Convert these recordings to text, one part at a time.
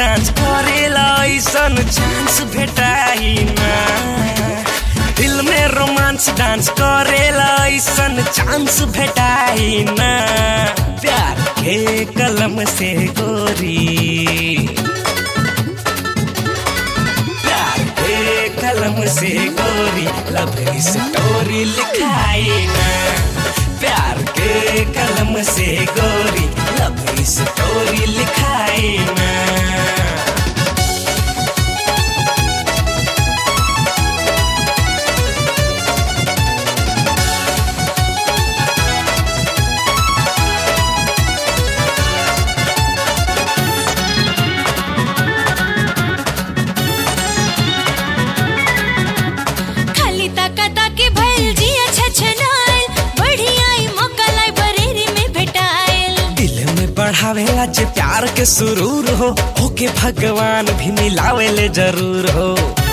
Dance करेला ऐसन chance भेटाई ना। दिल में रोमांस डांस करेला ऐसन चांस भेटाई ना। प्यार के कलम से गोरी, प्यार के कलम से गोरी लव स्टोरी लिखाई ना। प्यार के कलम से गोरी लव स्टोरी लिखाई ना। बढ़ावेला जे प्यार के सुरूर हो, होके भगवान भी मिलावेले जरूर हो।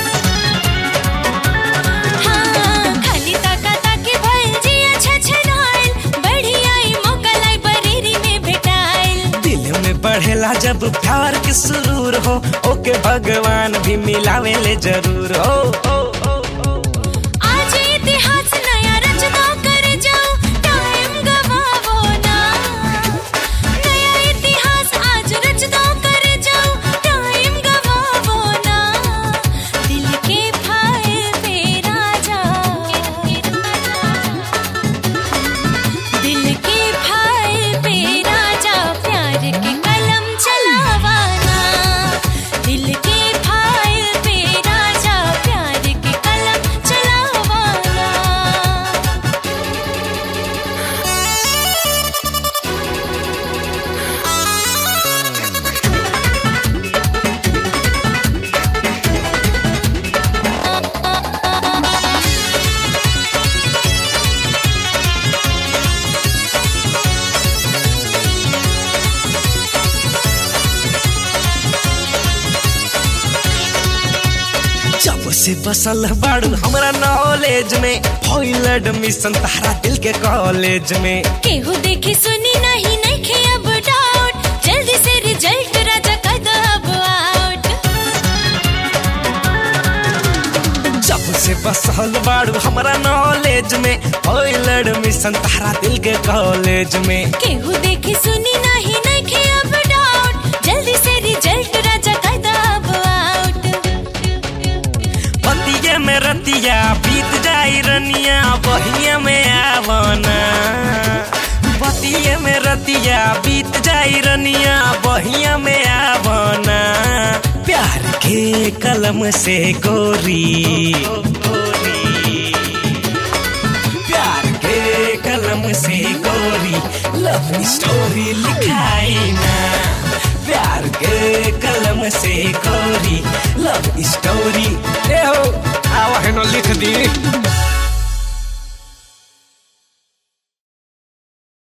हाँ, खाली ताका ताकी भइल जिया छछनाइल, बढ़िया ई मौका लाई बरेरी में भेटाइल। दिल में बढ़ेला जब प्यार के सुरूर हो, होके भगवान भी मिलावेले जरूर हो। आज इतिहास नया रचना कर जाओ, टाइम गवावो ना। नया इतिहास आज रचना कर जाओ, टाइम गवावो ना। दिल के फाइल पे राजा, दिल के फाइल पे राजा प्यार के कलम चलावा ना। दिल के फाइल पे राजा प्यार के कलम चलावा ना। जब से बसल बाड़ू हमरा नॉलेज में, भइल एडमिशन तारा दिल के कॉलेज में। केहू देखी सुनी नहीं नइखे अब डाउट, जल्दी से रिजल्ट राजा कर दो अब आउट। जब से बसल बाड़ू हमरा नॉलेज में, भइल एडमिशन तारा दिल के कॉलेज में। केहू देखी सुनी नहीं नइखे अब डाउट, जल्दी से रिजल्ट राजा कर दो अब आउट। पतिये में रतिया बीत जाई रनिया, बहिया में आवना। पतिये में रतिया बीत जाई रनिया, बहिया में आवना। प्यार के कलम से गोरी, प्यार के कलम से गोरी लव स्टोरी लिखाई ना। प्यार के कलम से गोरी लव स्टोरी। ए हो आवा है न लिख दी।